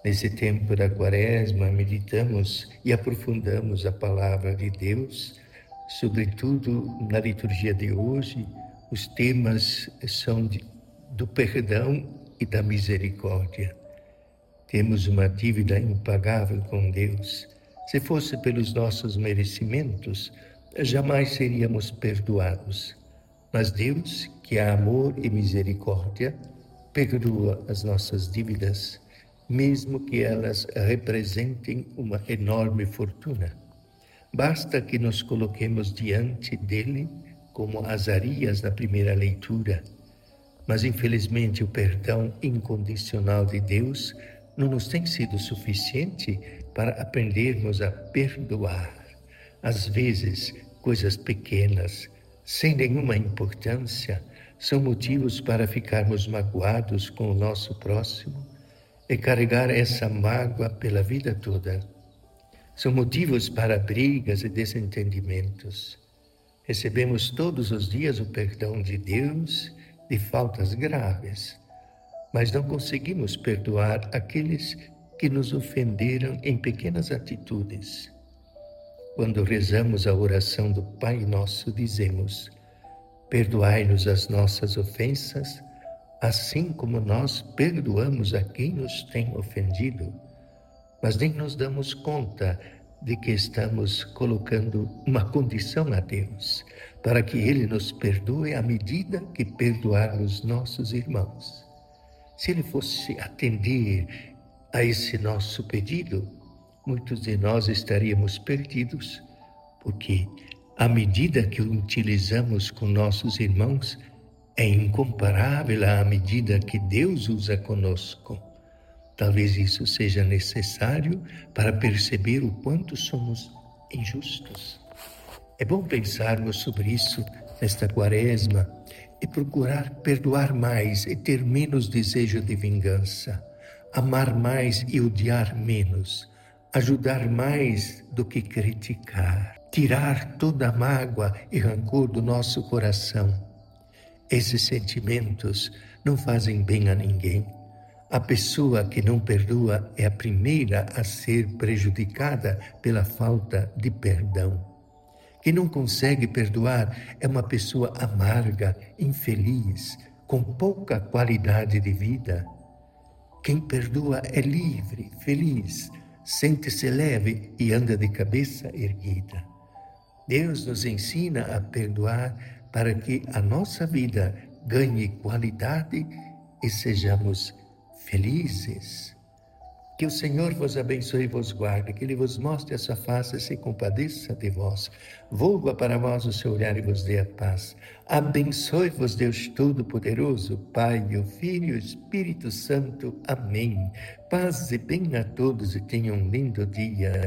Nesse tempo da Quaresma, meditamos e aprofundamos a palavra de Deus, sobretudo na liturgia de hoje. Os temas são do perdão e da misericórdia. Temos uma dívida impagável com Deus. Se fosse pelos nossos merecimentos, jamais seríamos perdoados. Mas Deus, que é amor e misericórdia, perdoa as nossas dívidas, mesmo que elas representem uma enorme fortuna. Basta que nos coloquemos diante dele, como Azarias na primeira leitura. Mas, infelizmente, o perdão incondicional de Deus não nos tem sido suficiente para aprendermos a perdoar. Às vezes, coisas pequenas, sem nenhuma importância, são motivos para ficarmos magoados com o nosso próximo e carregar essa mágoa pela vida toda. São motivos para brigas e desentendimentos. Recebemos todos os dias o perdão de Deus de faltas graves, mas não conseguimos perdoar aqueles que nos ofenderam em pequenas atitudes. Quando rezamos a oração do Pai Nosso, dizemos: perdoai-nos as nossas ofensas, assim como nós perdoamos a quem nos tem ofendido. Mas nem nos damos conta de que estamos colocando uma condição a Deus, para que Ele nos perdoe à medida que perdoarmos nossos irmãos. Se Ele fosse atender a esse nosso pedido, muitos de nós estaríamos perdidos, porque a medida que o utilizamos com nossos irmãos é incomparável à medida que Deus usa conosco. Talvez isso seja necessário para perceber o quanto somos injustos. É bom pensarmos sobre isso nesta Quaresma e procurar perdoar mais e ter menos desejo de vingança, amar mais e odiar menos, ajudar mais do que criticar, tirar toda a mágoa e rancor do nosso coração. Esses sentimentos não fazem bem a ninguém. A pessoa que não perdoa é a primeira a ser prejudicada pela falta de perdão. Quem não consegue perdoar é uma pessoa amarga, infeliz, com pouca qualidade de vida. Quem perdoa é livre, feliz, sente-se leve e anda de cabeça erguida. Deus nos ensina a perdoar para que a nossa vida ganhe qualidade e sejamos felizes. Que o Senhor vos abençoe e vos guarde, que Ele vos mostre a sua face e se compadeça de vós. Volva para vós o seu olhar e vos dê a paz. Abençoe-vos Deus Todo-Poderoso, Pai, o Filho e o Espírito Santo. Amém. Paz e bem a todos e tenham um lindo dia.